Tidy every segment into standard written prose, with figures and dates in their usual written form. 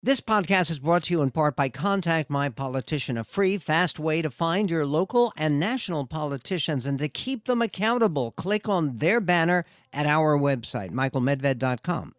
This podcast is brought to you in part by Contact My Politician, a free, fast way to find your local and national politicians and to keep them accountable. Click on their banner at our website, michaelmedved.com.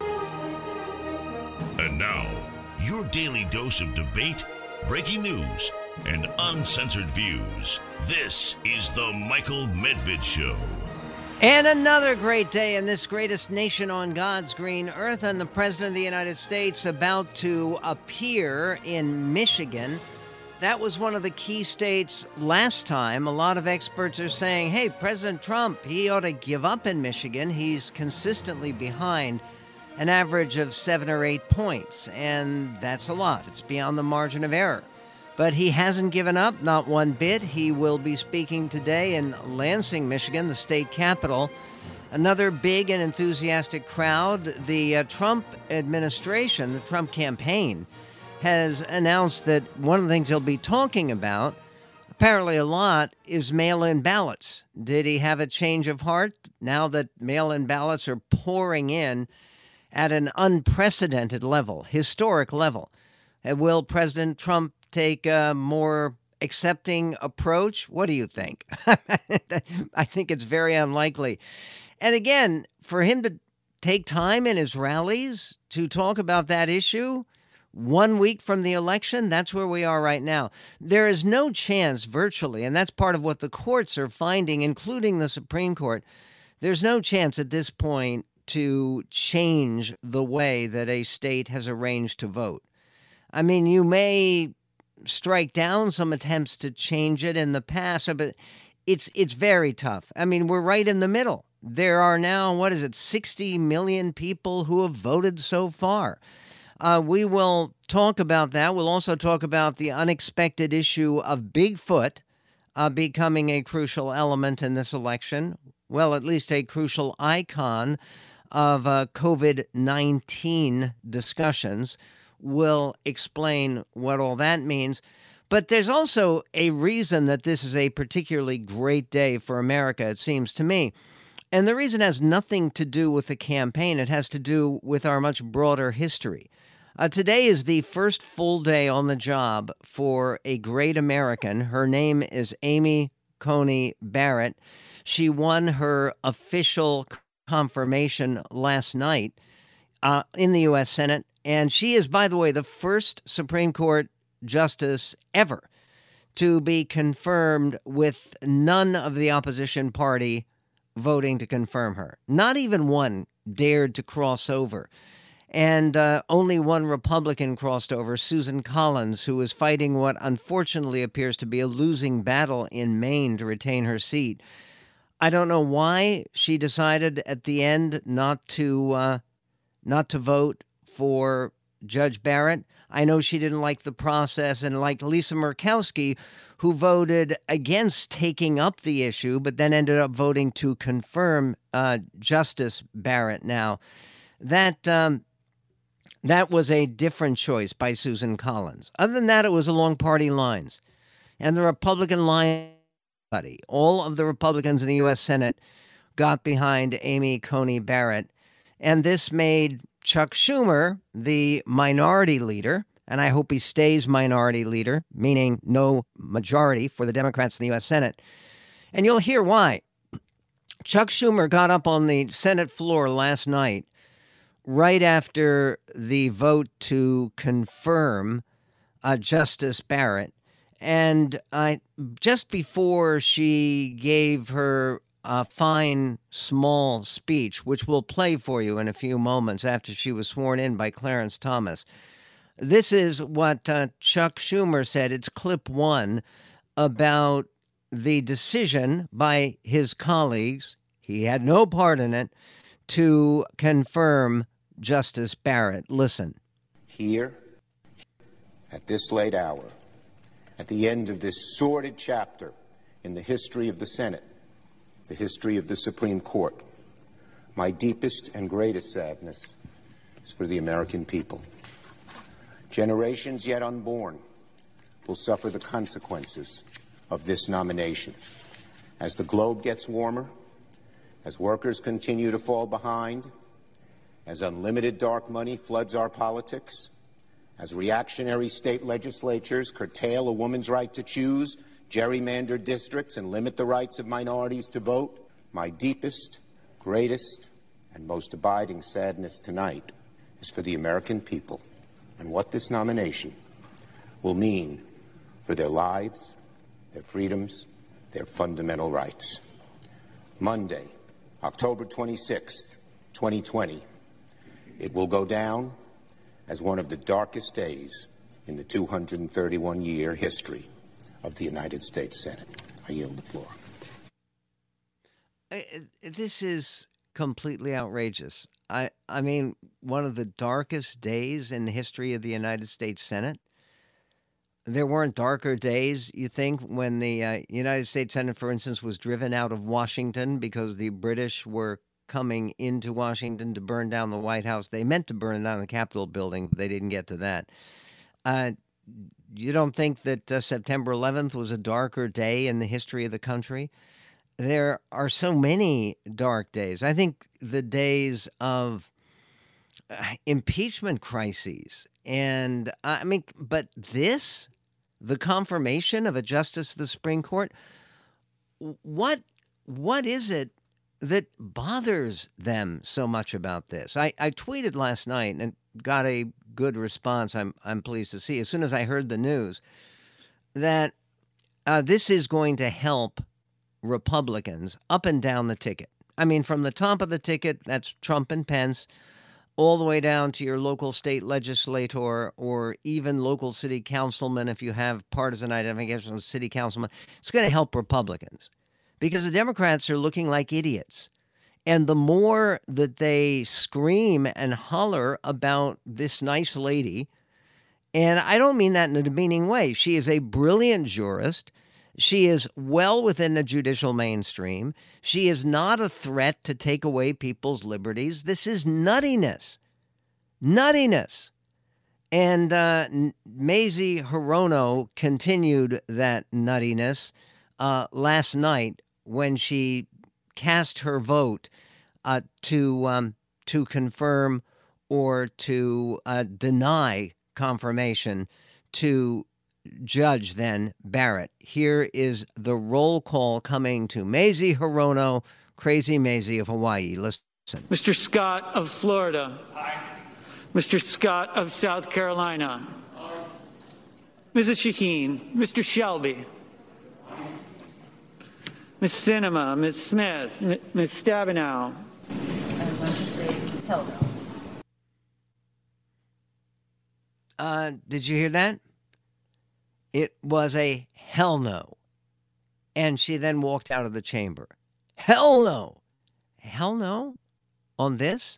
And now, your daily dose of debate, breaking news, and uncensored views. This is the Michael Medved Show. And another great day in this greatest nation on God's green earth, and the President of the United States about to appear in Michigan. That was one of the key states last time. A lot of experts are saying, hey, President Trump, he ought to give up in Michigan. He's consistently behind an average of 7 or 8 points, and that's a lot. It's beyond the margin of error. But he hasn't given up, not one bit. He will be speaking today in Lansing, Michigan, the state capital. Another big and enthusiastic crowd. The Trump administration, the Trump campaign, has announced that one of the things he'll be talking about, apparently a lot, is mail-in ballots. Did he have a change of heart now that mail-in ballots are pouring in at an unprecedented level, historic level? Will President Trump take a more accepting approach? What do you think? I think it's very unlikely. And again, for him to take time in his rallies to talk about that issue 1 week from the election, that's where we are right now. There is no chance virtually, and that's part of what the courts are finding, including the Supreme Court. There's no chance at this point to change the way that a state has arranged to vote. I mean, you may strike down some attempts to change it in the past, but it's very tough. I mean, we're right in the middle. There are now, 60 million people who have voted so far. We will talk about that. We'll also talk about the unexpected issue of Bigfoot becoming a crucial element in this election. Well, at least a crucial icon of COVID-19 discussions. Will explain what all that means. But there's also a reason that this is a particularly great day for America, it seems to me. And the reason has nothing to do with the campaign. It has to do with our much broader history. Today is the first full day on the job for a great American. Her name is Amy Coney Barrett. She won her official confirmation last night in the U.S. Senate. And she is, by the way, the first Supreme Court justice ever to be confirmed with none of the opposition party voting to confirm her. Not even one dared to cross over. And only one Republican crossed over, Susan Collins, who is fighting what unfortunately appears to be a losing battle in Maine to retain her seat. I don't know why she decided at the end not to vote for Judge Barrett. I know she didn't like the process, and like Lisa Murkowski, who voted against taking up the issue, but then ended up voting to confirm Justice Barrett now. That was a different choice by Susan Collins. Other than that, it was along party lines. And the Republican line, all of the Republicans in the U.S. Senate got behind Amy Coney Barrett. And this made Chuck Schumer, the minority leader, and I hope he stays minority leader, meaning no majority for the Democrats in the U.S. Senate. And you'll hear why. Chuck Schumer got up on the Senate floor last night, right after the vote to confirm Justice Barrett. And just before she gave her fine, small speech, which we'll play for you in a few moments after she was sworn in by Clarence Thomas. This is what Chuck Schumer said. It's clip 1 about the decision by his colleagues, he had no part in it, to confirm Justice Barrett. Listen. Here, at this late hour, at the end of this sordid chapter in the history of the Senate, the history of the Supreme Court, my deepest and greatest sadness is for the American people. Generations yet unborn will suffer the consequences of this nomination. As the globe gets warmer, as workers continue to fall behind, as unlimited dark money floods our politics, as reactionary state legislatures curtail a woman's right to choose, gerrymander districts, and limit the rights of minorities to vote, my deepest, greatest, and most abiding sadness tonight is for the American people and what this nomination will mean for their lives, their freedoms, their fundamental rights. Monday, October 26th, 2020, it will go down as one of the darkest days in the 231-year history of the United States Senate. I yield the floor. This is completely outrageous. I mean, one of the darkest days in the history of the United States Senate. There weren't darker days, you think, when the United States Senate, for instance, was driven out of Washington because the British were coming into Washington to burn down the White House. They meant to burn down the Capitol building, but they didn't get to that. You don't think that September 11th was a darker day in the history of the country? There are so many dark days. I think the days of impeachment crises. And I mean, but this, the confirmation of a justice of the Supreme Court, what is it that bothers them so much about this? I tweeted last night and got a good response. I'm pleased to see, as soon as I heard the news, that this is going to help Republicans up and down the ticket. I mean, from the top of the ticket, that's Trump and Pence, all the way down to your local state legislator or even local city councilman, if you have partisan identification with city councilman. It's going to help Republicans because the Democrats are looking like idiots. And the more that they scream and holler about this nice lady, and I don't mean that in a demeaning way. She is a brilliant jurist. She is well within the judicial mainstream. She is not a threat to take away people's liberties. This is nuttiness. Nuttiness. And Mazie Hirono continued that nuttiness last night when she cast her vote to confirm or to deny confirmation to Judge then Barrett. Here is the roll call coming to Mazie Hirono, Crazy Mazie of Hawaii. Listen. Mr. Scott of Florida. Aye. Mr. Scott of South Carolina. Aye. Mrs. Shaheen. Mr. Shelby. Aye. Ms. Sinema. Ms. Smith. Ms. Stabenow. I want to say hell no. Did you hear that? It was a hell no. And she then walked out of the chamber. Hell no. Hell no on this?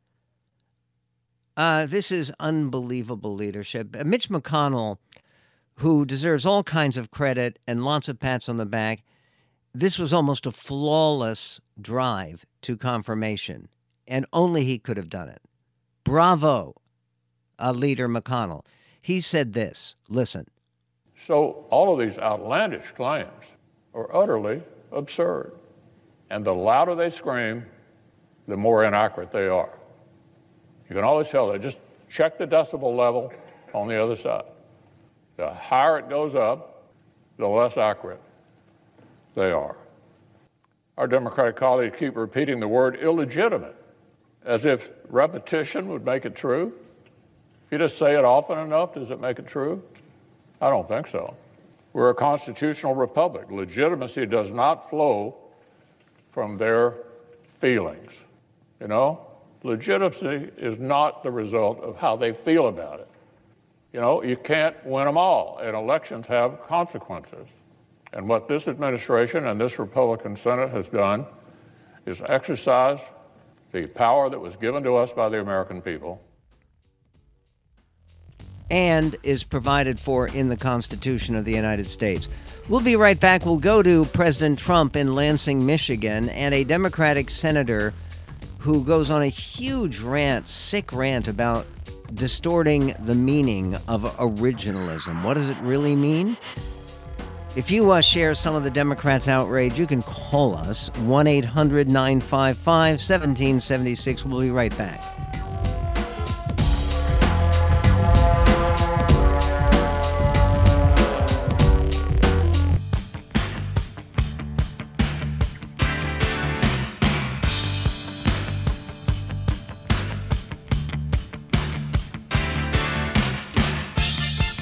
This is unbelievable leadership. Mitch McConnell, who deserves all kinds of credit and lots of pats on the back, this was almost a flawless drive to confirmation, and only he could have done it. Bravo, Leader McConnell. He said this, listen. So all of these outlandish claims are utterly absurd. And the louder they scream, the more inaccurate they are. You can always tell that. Just check the decibel level on the other side. The higher it goes up, the less accurate they are. Our Democratic colleagues keep repeating the word illegitimate, as if repetition would make it true. If you just say it often enough, does it make it true? I don't think so. We're a constitutional republic. Legitimacy does not flow from their feelings. You know, legitimacy is not the result of how they feel about it. You know, you can't win them all, and elections have consequences. And what this administration and this Republican Senate has done is exercise the power that was given to us by the American people and is provided for in the Constitution of the United States. We'll be right back. We'll go to President Trump in Lansing, Michigan, and a Democratic senator who goes on a huge rant, sick rant about distorting the meaning of originalism. What does it really mean? If you share some of the Democrats' outrage, you can call us, 1-800-955-1776. We'll be right back.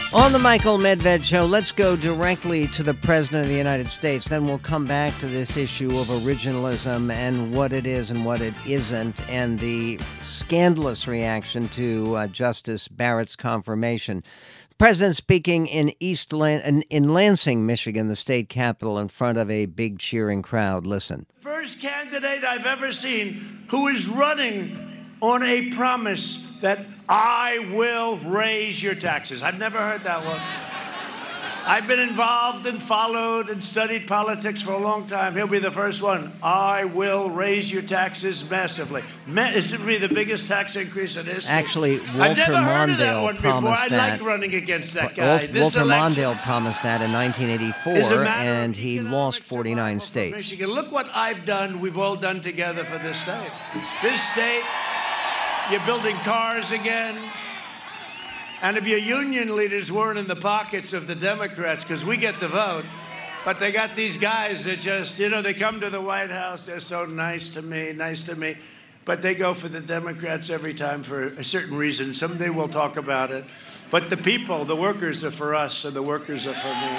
On the Michael Medved Show, let's go directly to the President of the United States. Then we'll come back to this issue of originalism and what it is and what it isn't, and the scandalous reaction to Justice Barrett's confirmation. The President speaking in in Lansing, Michigan, the state capital, in front of a big cheering crowd. Listen. First candidate I've ever seen who is running on a promise that I will raise your taxes. I've never heard that one. I've been involved and followed and studied politics for a long time. He'll be the first one. I will raise your taxes massively. This will be the biggest tax increase in history. Actually, Walter I've never heard of that Mondale one before. promised I that. like running against that guy. Walter Mondale promised that in 1984, and he lost 49 states. Michigan. Look what I've done, we've all done together for this state. This state, you're building cars again. And if your union leaders weren't in the pockets of the Democrats, because we get the vote, but they got these guys that just, they come to the White House, they're so nice to me, but they go for the Democrats every time for a certain reason. Someday we'll talk about it. But the people, the workers are for us, and the workers are for me.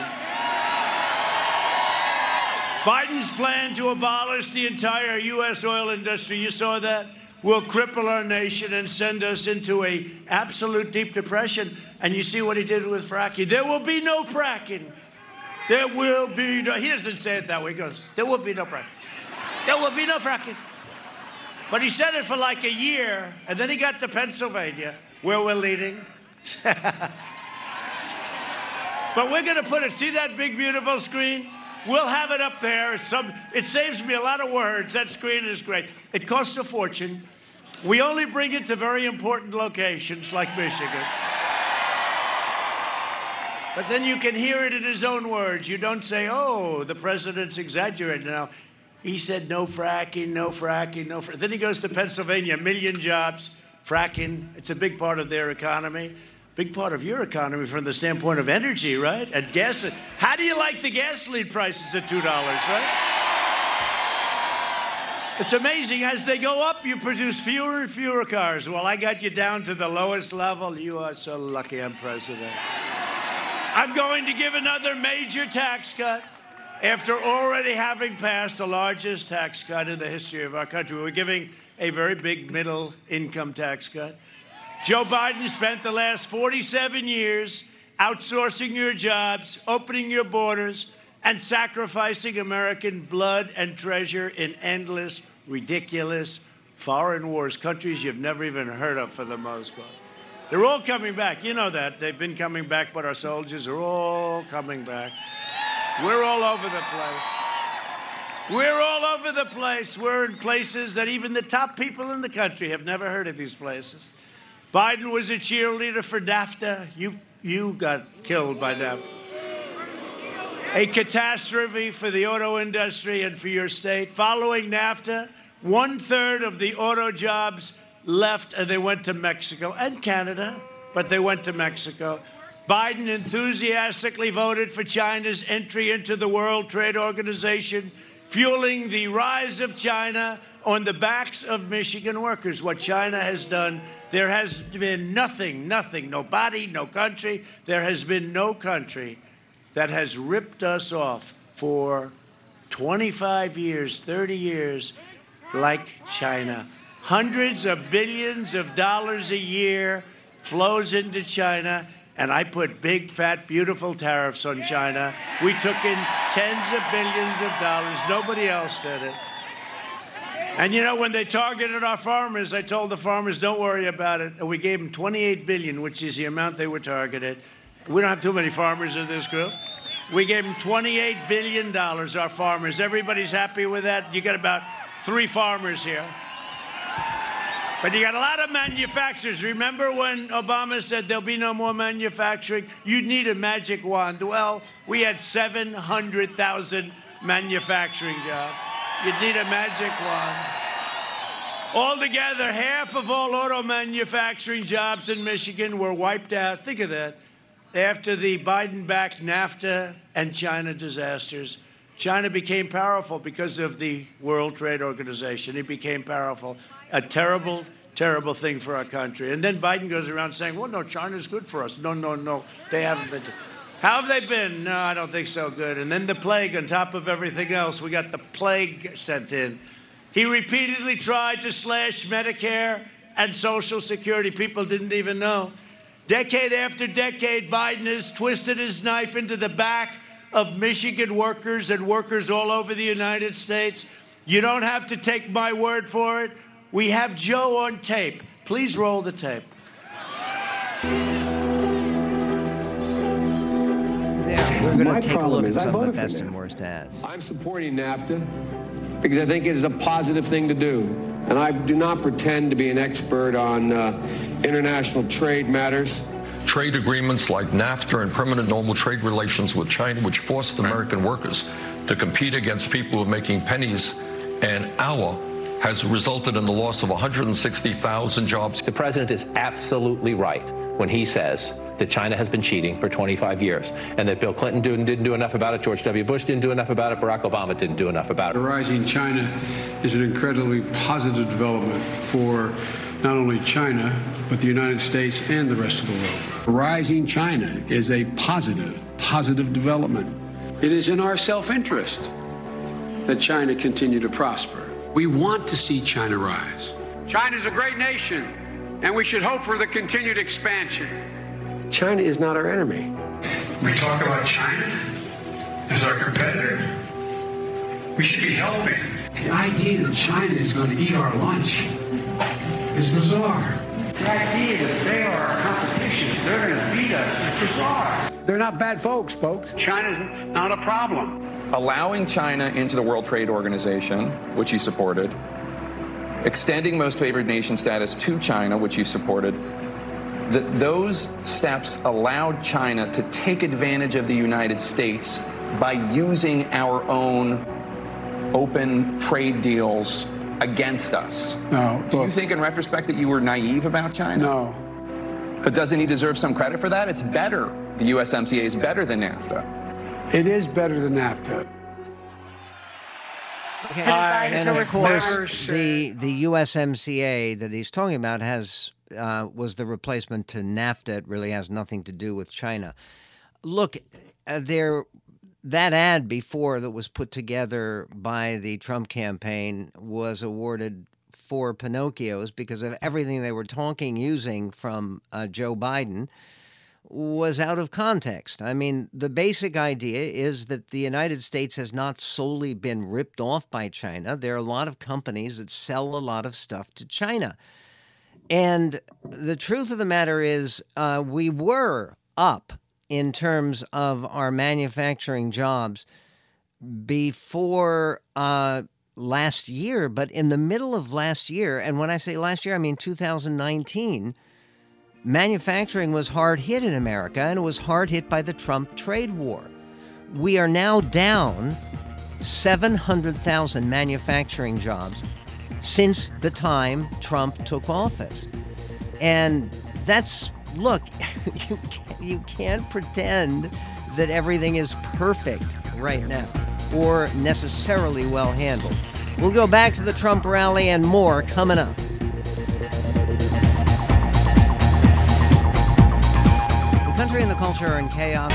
Biden's plan to abolish the entire U.S. oil industry, you saw that? Will cripple our nation and send us into a absolute deep depression. And you see what he did with fracking. There will be no fracking. There will be no, he doesn't say it that way. He goes, there will be no fracking. There will be no fracking. But he said it for like a year, and then he got to Pennsylvania, where we're leading. But we're going to put it, see that big, beautiful screen? We'll have it up there. It saves me a lot of words. That screen is great. It costs a fortune. We only bring it to very important locations like Michigan. But then you can hear it in his own words. You don't say, oh, the president's exaggerating now. He said no fracking, no fracking, no fracking. Then he goes to Pennsylvania, 1 million jobs, fracking. It's a big part of their economy. Big part of your economy from the standpoint of energy, right? And gas. How do you like the gasoline prices at $2, right? It's amazing. As they go up, you produce fewer and fewer cars. Well, I got you down to the lowest level. You are so lucky I'm president. I'm going to give another major tax cut after already having passed the largest tax cut in the history of our country. We're giving a very big middle income tax cut. Joe Biden spent the last 47 years outsourcing your jobs, opening your borders, and sacrificing American blood and treasure in endless, ridiculous foreign wars, countries you've never even heard of for the most part. They're all coming back. You know that. They've been coming back, but our soldiers are all coming back. We're all over the place. We're all over the place. We're in places that even the top people in the country have never heard of these places. Biden was a cheerleader for NAFTA. You got killed by NAFTA. A catastrophe for the auto industry and for your state. Following NAFTA, 1/3 of the auto jobs left and they went to Mexico and Canada, but they went to Mexico. Biden enthusiastically voted for China's entry into the World Trade Organization, fueling the rise of China on the backs of Michigan workers. What China has done, there has been nothing, nobody, no country, there has been no country that has ripped us off for 25 years, 30 years, like China. Hundreds of billions of dollars a year flows into China, and I put big, fat, beautiful tariffs on China. We took in tens of billions of dollars. Nobody else did it. And you know, when they targeted our farmers, I told the farmers, don't worry about it. And we gave them $28 billion, which is the amount they were targeted. We don't have too many farmers in this group. We gave them $28 billion, our farmers. Everybody's happy with that. You got about 3 farmers here. But you got a lot of manufacturers. Remember when Obama said there'll be no more manufacturing? You'd need a magic wand. Well, we had 700,000 manufacturing jobs. You'd need a magic wand. Altogether, half of all auto manufacturing jobs in Michigan were wiped out. Think of that. After the Biden-backed NAFTA and China disasters, China became powerful because of the World Trade Organization. It became powerful. A terrible terrible thing for our country. And then Biden goes around saying, well, no, China's good for us. No, no, no, they haven't been. How have they been? No, I don't think so good. And then the plague on top of everything else. We got the plague sent in. He repeatedly tried to slash Medicare and Social Security. People didn't even know. Decade after decade, Biden has twisted his knife into the back of Michigan workers and workers all over the United States. You don't have to take my word for it. We have Joe on tape. Please roll the tape. Yeah, we're going to take a look at some of the best and worst ads. I'm supporting NAFTA because I think it is a positive thing to do. And I do not pretend to be an expert on international trade matters. Trade agreements like NAFTA and permanent normal trade relations with China, which forced American workers to compete against people who are making pennies an hour, has resulted in the loss of 160,000 jobs. The president is absolutely right when he says that China has been cheating for 25 years and that Bill Clinton didn't do enough about it, George W. Bush didn't do enough about it, Barack Obama didn't do enough about it. Rising China is an incredibly positive development for not only China, but the United States and the rest of the world. Rising China is a positive development. It is in our self-interest that China continue to prosper. We want to see China rise. China's a great nation, and we should hope for the continued expansion. China is not our enemy. We talk about China as our competitor. We should be helping. The idea that China is going to eat our lunch is bizarre. The idea that they are our competition, they're going to beat us, is bizarre. They're not bad folks. China's not a problem. Allowing China into the World Trade Organization, which he supported, extending most favored nation status to China, which he supported, those steps allowed China to take advantage of the United States by using our own open trade deals against us. No. Do you think in retrospect that you were naive about China? No. But doesn't he deserve some credit for that? It's better. The USMCA is better than NAFTA. It is better than NAFTA. Okay. And of course, the USMCA that he's talking about was the replacement to NAFTA. It really has nothing to do with China. Look, that ad before that was put together by the Trump campaign was awarded 4 Pinocchios because of everything they were using from Joe Biden was out of context. I mean, the basic idea is that the United States has not solely been ripped off by China. There are a lot of companies that sell a lot of stuff to China. And the truth of the matter is we were up in terms of our manufacturing jobs before last year, but in the middle of last year, and when I say last year, I mean 2019, manufacturing was hard hit in America, and it was hard hit by the Trump trade war. We are now down 700,000 manufacturing jobs since the time Trump took office. And look, you can't pretend that everything is perfect right now or necessarily well handled. We'll go back to the Trump rally and more coming up. The country and the culture are in chaos.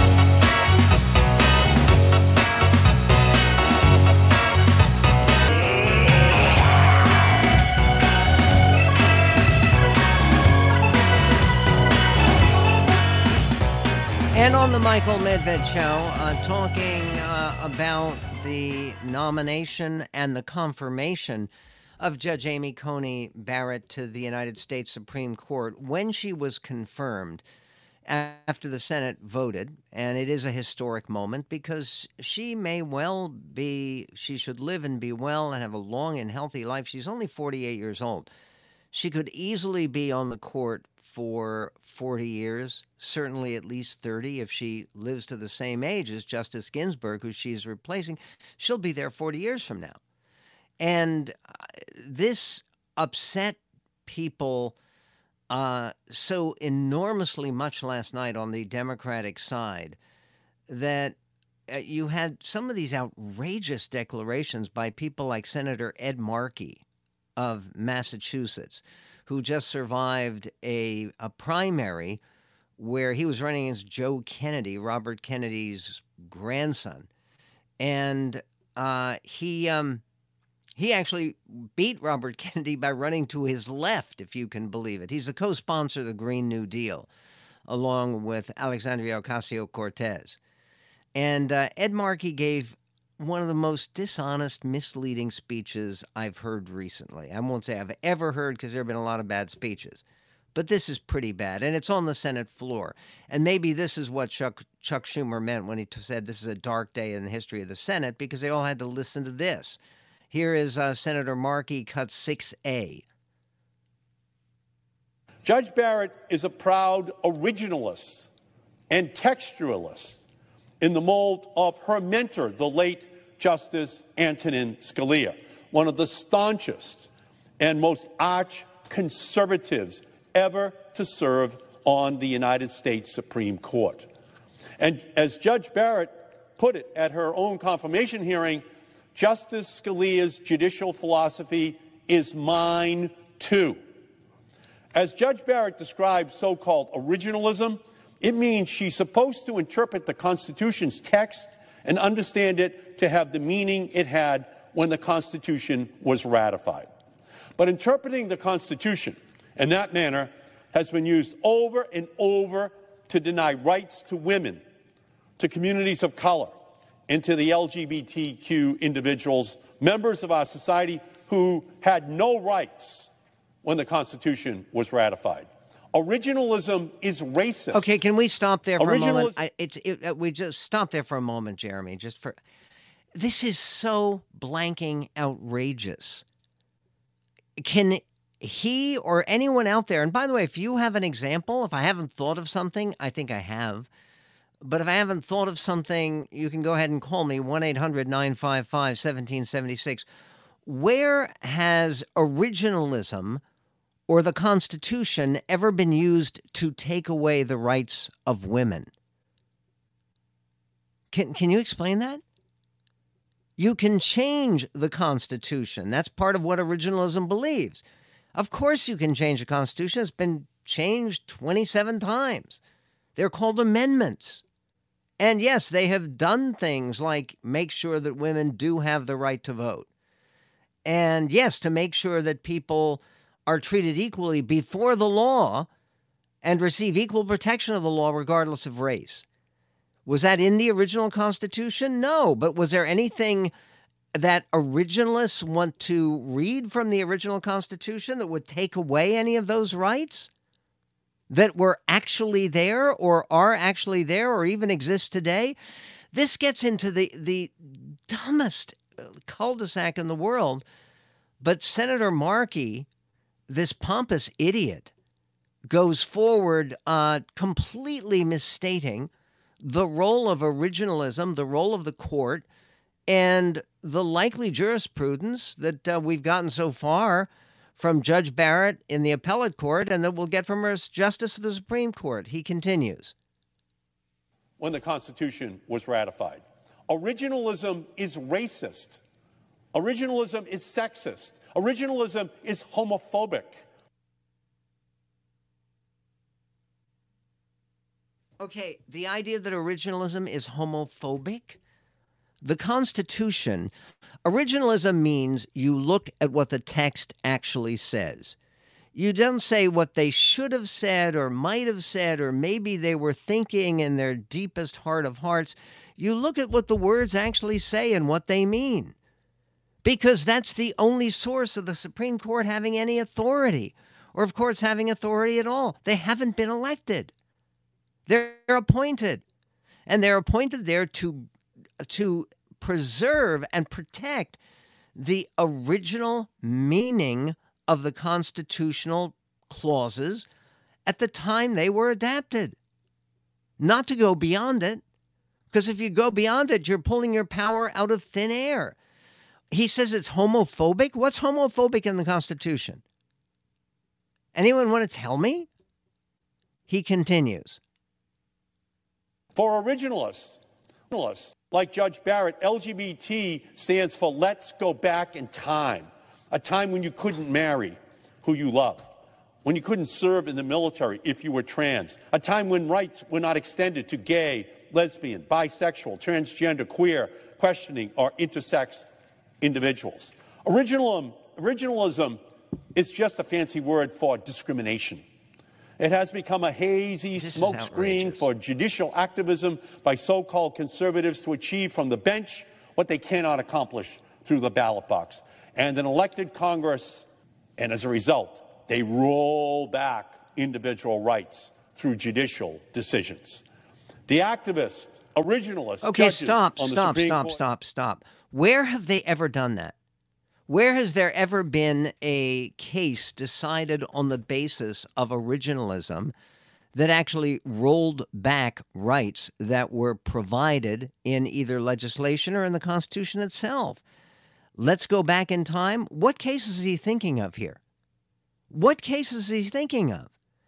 And on the Michael Medved Show, talking about the nomination and the confirmation of Judge Amy Coney Barrett to the United States Supreme Court when she was confirmed after the Senate voted. And it is a historic moment because she should live and be well and have a long and healthy life. She's only 48 years old. She could easily be on the court for 40 years, certainly at least 30 if she lives to the same age as Justice Ginsburg, who she's replacing. She'll be there 40 years from now. And this upset people so enormously much last night on the Democratic side that you had some of these outrageous declarations by people like Senator Ed Markey of Massachusetts, who just survived a primary where he was running against Joe Kennedy, Robert Kennedy's grandson. And he actually beat Robert Kennedy by running to his left, if you can believe it. He's the co-sponsor of the Green New Deal, along with Alexandria Ocasio-Cortez. And Ed Markey gave one of the most dishonest, misleading speeches I've heard recently. I won't say I've ever heard, because there have been a lot of bad speeches. But this is pretty bad, and it's on the Senate floor. And maybe this is what Chuck Schumer meant when he said this is a dark day in the history of the Senate, because they all had to listen to this. Here is Senator Markey, cut 6A. Judge Barrett is a proud originalist and textualist in the mold of her mentor, the late Justice Antonin Scalia, one of the staunchest and most arch conservatives ever to serve on the United States Supreme Court. And as Judge Barrett put it at her own confirmation hearing, Justice Scalia's judicial philosophy is mine too. As Judge Barrett described so-called originalism, it means she's supposed to interpret the Constitution's text and understand it to have the meaning it had when the Constitution was ratified. But interpreting the Constitution in that manner has been used over and over to deny rights to women, to communities of color, and to the LGBTQ individuals, members of our society who had no rights when the Constitution was ratified. Originalism is racist. Okay, can we stop there for a moment? We just stop there for a moment, Jeremy. This is so blanking outrageous. Can he or anyone out there, and by the way, if you have an example, if I haven't thought of something, I think I have, but if I haven't thought of something, you can go ahead and call me, 1-800-955-1776. Where has originalism or the Constitution ever been used to take away the rights of women? Can you explain that? You can change the Constitution. That's part of what originalism believes. Of course you can change the Constitution. It's been changed 27 times. They're called amendments. And yes, they have done things like make sure that women do have the right to vote. And yes, to make sure that people are treated equally before the law and receive equal protection of the law regardless of race. Was that in the original Constitution? No. But was there anything that originalists want to read from the original Constitution that would take away any of those rights that were actually there or are actually there or even exist today? This gets into the dumbest cul-de-sac in the world. But Senator Markey, this pompous idiot, goes forward completely misstating the role of originalism, the role of the court, and the likely jurisprudence that we've gotten so far from Judge Barrett in the appellate court and that we'll get from her Justice of the Supreme Court. He continues. When the Constitution was ratified, originalism is racist. Originalism is sexist. Originalism is homophobic. Okay, the idea that originalism is homophobic? The Constitution, originalism means you look at what the text actually says. You don't say what they should have said or might have said or maybe they were thinking in their deepest heart of hearts. You look at what the words actually say and what they mean. Because that's the only source of the Supreme Court having any authority, or of course having authority at all. They haven't been elected. They're appointed. And they're appointed there to preserve and protect the original meaning of the constitutional clauses at the time they were adapted. Not to go beyond it. Because if you go beyond it, you're pulling your power out of thin air. He says it's homophobic. What's homophobic in the Constitution? Anyone want to tell me? He continues. For originalists like Judge Barrett, LGBT stands for let's go back in time, a time when you couldn't marry who you love, when you couldn't serve in the military if you were trans, a time when rights were not extended to gay, lesbian, bisexual, transgender, queer, questioning, or intersex individuals. Originalism is just a fancy word for discrimination. It has become a hazy smokescreen for judicial activism by so-called conservatives to achieve from the bench what they cannot accomplish through the ballot box. And an elected Congress, and as a result, they roll back individual rights through judicial decisions. The activists, originalists, judges on the Supreme Court. Stop. Where have they ever done that? Where has there ever been a case decided on the basis of originalism that actually rolled back rights that were provided in either legislation or in the Constitution itself? Let's go back in time. What cases is he thinking of here? What cases is he thinking of?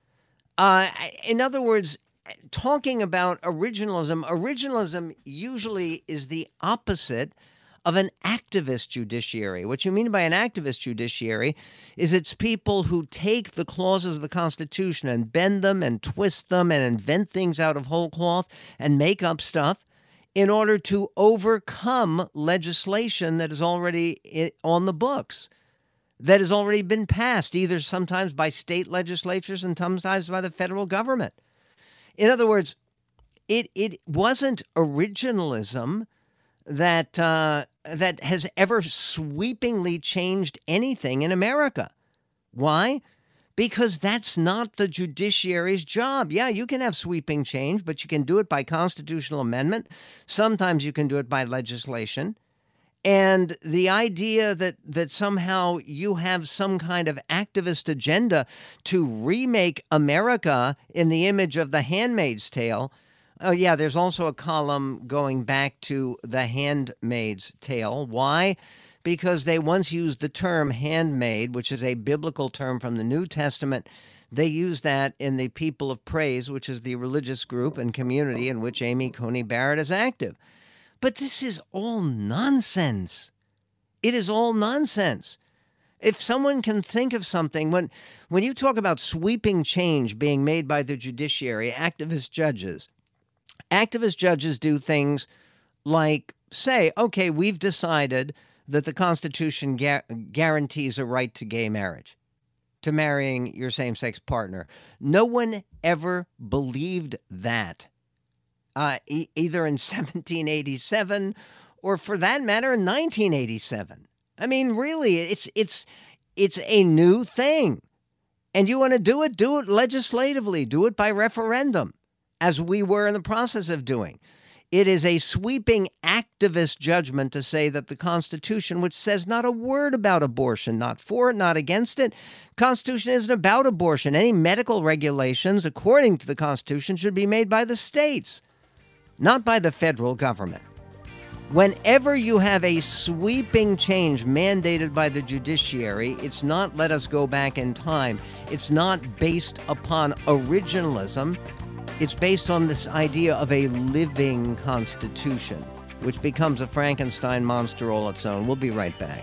In other words, talking about originalism usually is the opposite of an activist judiciary. What you mean by an activist judiciary is it's people who take the clauses of the Constitution and bend them and twist them and invent things out of whole cloth and make up stuff in order to overcome legislation that is already on the books, that has already been passed, either sometimes by state legislatures and sometimes by the federal government. In other words, it wasn't originalism that has ever sweepingly changed anything in America. Why? Because that's not the judiciary's job. Yeah, you can have sweeping change, but you can do it by constitutional amendment. Sometimes you can do it by legislation. And the idea that somehow you have some kind of activist agenda to remake America in the image of The Handmaid's Tale. Oh, yeah, there's also a column going back to The Handmaid's Tale. Why? Because they once used the term handmaid, which is a biblical term from the New Testament. They use that in the People of Praise, which is the religious group and community in which Amy Coney Barrett is active. But this is all nonsense. It is all nonsense. If someone can think of something, when you talk about sweeping change being made by the judiciary, activist judges do things like say, okay, we've decided that the Constitution guarantees a right to gay marriage, to marrying your same-sex partner. No one ever believed that, either in 1787 or, for that matter, in 1987. I mean, really, it's a new thing. And you want to do it legislatively, do it by referendum, as we were in the process of doing. It is a sweeping activist judgment to say that the Constitution, which says not a word about abortion, not for it, not against it, Constitution isn't about abortion. Any medical regulations, according to the Constitution, should be made by the states, not by the federal government. Whenever you have a sweeping change mandated by the judiciary, it's not let us go back in time. It's not based upon originalism. It's based on this idea of a living constitution, which becomes a Frankenstein monster all its own. We'll be right back.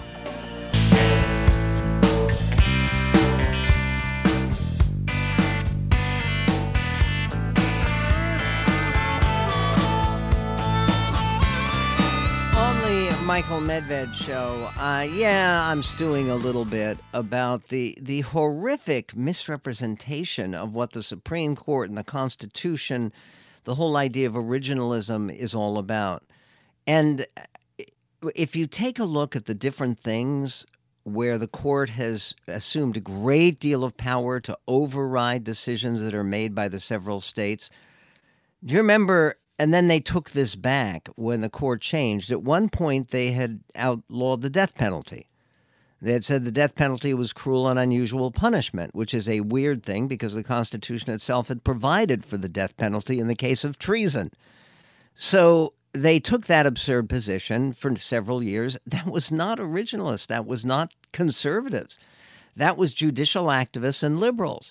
Michael Medved show. I'm stewing a little bit about the horrific misrepresentation of what the Supreme Court and the Constitution, the whole idea of originalism is all about. And if you take a look at the different things where the court has assumed a great deal of power to override decisions that are made by the several states, do you remember? And then they took this back when the court changed. At one point, they had outlawed the death penalty. They had said the death penalty was cruel and unusual punishment, which is a weird thing because the Constitution itself had provided for the death penalty in the case of treason. So they took that absurd position for several years. That was not originalist. That was not conservatives. That was judicial activists and liberals.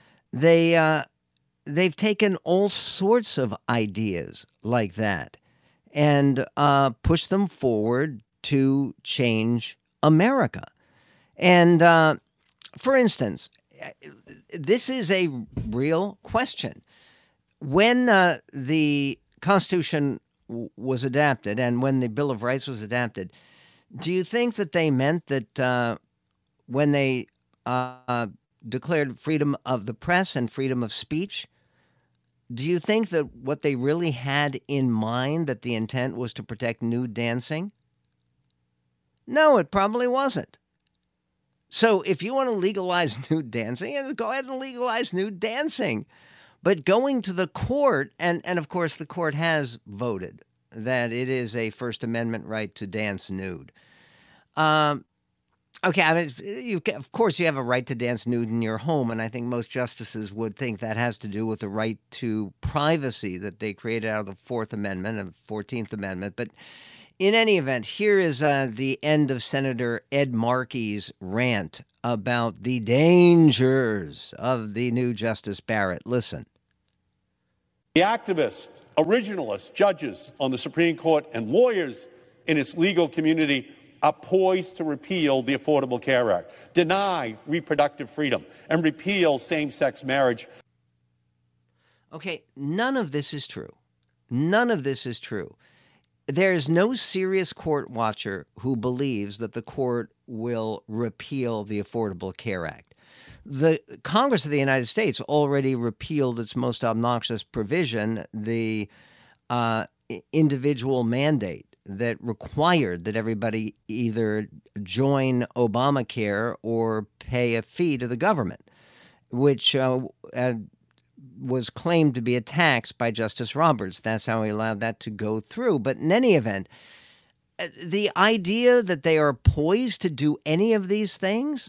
They've taken all sorts of ideas like that and pushed them forward to change America. And for instance, this is a real question. When the Constitution was adapted and when the Bill of Rights was adapted, do you think that they meant that when they declared freedom of the press and freedom of speech, do you think that what they really had in mind, that the intent was to protect nude dancing? No, it probably wasn't. So if you want to legalize nude dancing, go ahead and legalize nude dancing. But going to the court, and of course the court has voted that it is a First Amendment right to dance nude. Okay, I mean, of course you have a right to dance nude in your home, and I think most justices would think that has to do with the right to privacy that they created out of the Fourth Amendment and 14th Amendment. But in any event, here is the end of Senator Ed Markey's rant about the dangers of the new Justice Barrett. Listen. The activists, originalists, judges on the Supreme Court, and lawyers in its legal community are poised to repeal the Affordable Care Act, deny reproductive freedom, and repeal same-sex marriage. Okay, none of this is true. None of this is true. There is no serious court watcher who believes that the court will repeal the Affordable Care Act. The Congress of the United States already repealed its most obnoxious provision, the individual mandate that required that everybody either join Obamacare or pay a fee to the government, which was claimed to be a tax by Justice Roberts. That's how he allowed that to go through. But in any event, the idea that they are poised to do any of these things,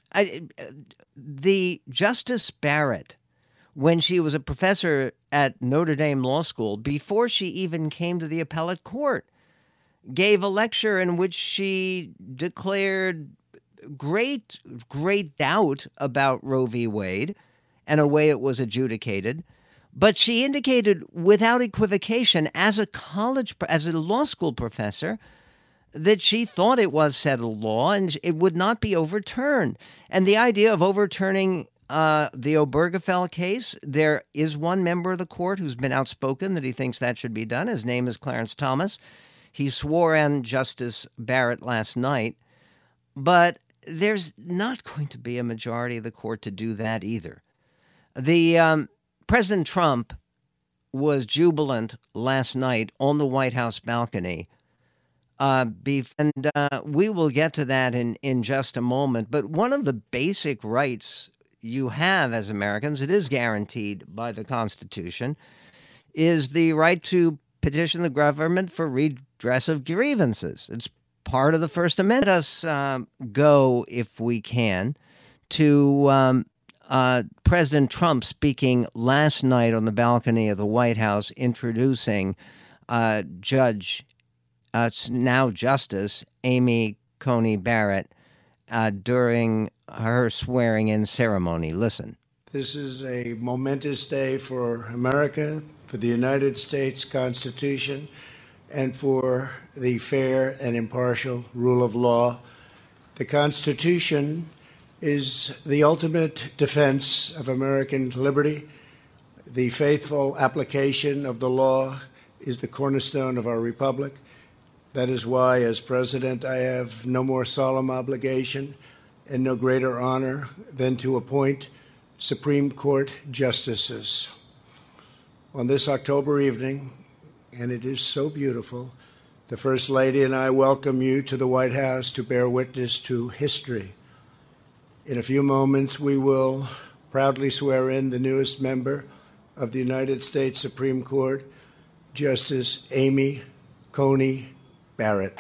the Justice Barrett, when she was a professor at Notre Dame Law School, before she even came to the appellate court, gave a lecture in which she declared great doubt about Roe v. Wade and the way it was adjudicated. But she indicated without equivocation as a law school professor that she thought it was settled law and it would not be overturned. And the idea of overturning the Obergefell case, there is one member of the court who's been outspoken that he thinks that should be done. His name is Clarence Thomas. He swore on Justice Barrett last night, but there's not going to be a majority of the court to do that either. The President Trump was jubilant last night on the White House balcony, and we will get to that in just a moment. But one of the basic rights you have as Americans, it is guaranteed by the Constitution, is the right to petition the government for redress of grievances. It's part of the First Amendment. Let us go, if we can, to President Trump speaking last night on the balcony of the White House, introducing now Justice Amy Coney Barrett during her swearing-in ceremony. Listen. This is a momentous day for America, for the United States Constitution, and for the fair and impartial rule of law. The Constitution is the ultimate defense of American liberty. The faithful application of the law is the cornerstone of our republic. That is why, as president, I have no more solemn obligation and no greater honor than to appoint Supreme Court justices. On this October evening, and it is so beautiful, the First Lady and I welcome you to the White House to bear witness to history. In a few moments, we will proudly swear in the newest member of the United States Supreme Court, Justice Amy Coney Barrett.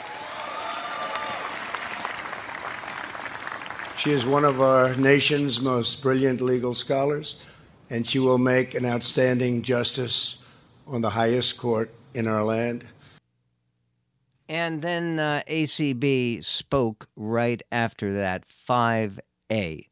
She is one of our nation's most brilliant legal scholars, and she will make an outstanding justice on the highest court in our land. And then ACB spoke right after that, 5A.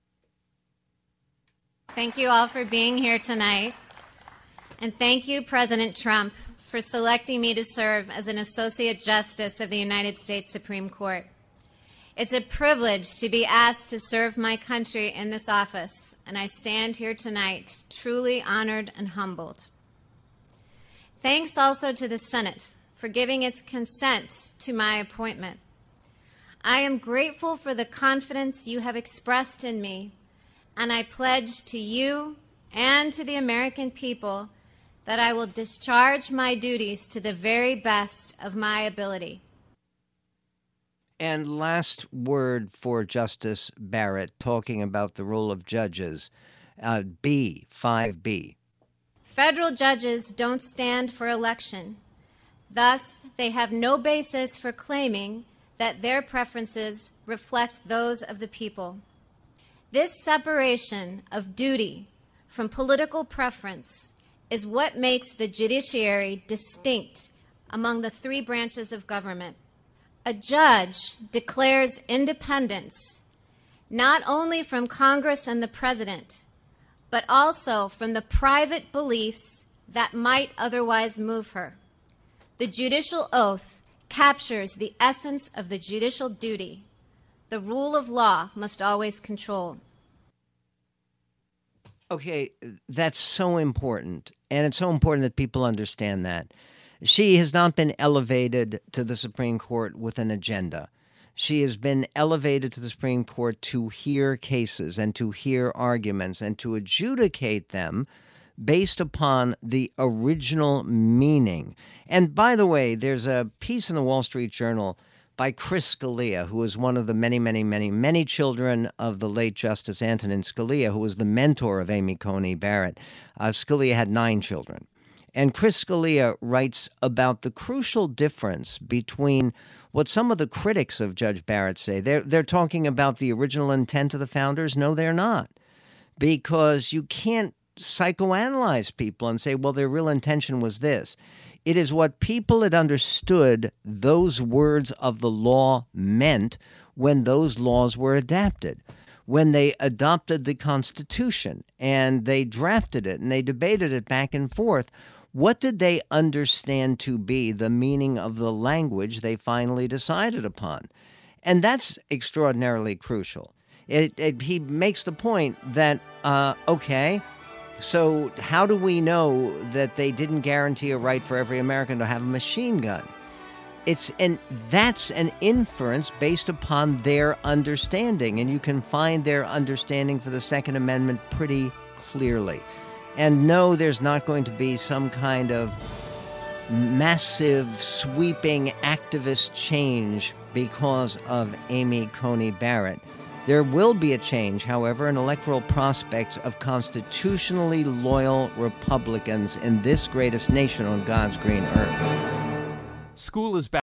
Thank you all for being here tonight. And thank you, President Trump, for selecting me to serve as an Associate Justice of the United States Supreme Court. It's a privilege to be asked to serve my country in this office, and I stand here tonight truly honored and humbled. Thanks also to the Senate for giving its consent to my appointment. I am grateful for the confidence you have expressed in me, and I pledge to you and to the American people that I will discharge my duties to the very best of my ability. And last word for Justice Barrett, talking about the role of judges, 5B. Federal judges don't stand for election. Thus, they have no basis for claiming that their preferences reflect those of the people. This separation of duty from political preference is what makes the judiciary distinct among the three branches of government. A judge declares independence not only from Congress and the President, but also from the private beliefs that might otherwise move her. The judicial oath captures the essence of the judicial duty. The rule of law must always control. Okay, that's so important, and it's so important that people understand that. She has not been elevated to the Supreme Court with an agenda. She has been elevated to the Supreme Court to hear cases and to hear arguments and to adjudicate them based upon the original meaning. And by the way, there's a piece in the Wall Street Journal by Chris Scalia, who was one of the many children of the late Justice Antonin Scalia, who was the mentor of Amy Coney Barrett. Scalia had 9 children. And Chris Scalia writes about the crucial difference between what some of the critics of Judge Barrett say. They're talking about the original intent of the founders. No, they're not. Because you can't psychoanalyze people and say, well, their real intention was this. It is what people had understood those words of the law meant when those laws were adapted. When they adopted the Constitution and they drafted it and they debated it back and forth, what did they understand to be the meaning of the language they finally decided upon? And that's extraordinarily crucial. He makes the point that, okay, so how do we know that they didn't guarantee a right for every American to have a machine gun? That's an inference based upon their understanding, and you can find their understanding for the Second Amendment pretty clearly. And no, there's not going to be some kind of massive, sweeping activist change because of Amy Coney Barrett. There will be a change, however, in electoral prospects of constitutionally loyal Republicans in this greatest nation on God's green earth. School is back.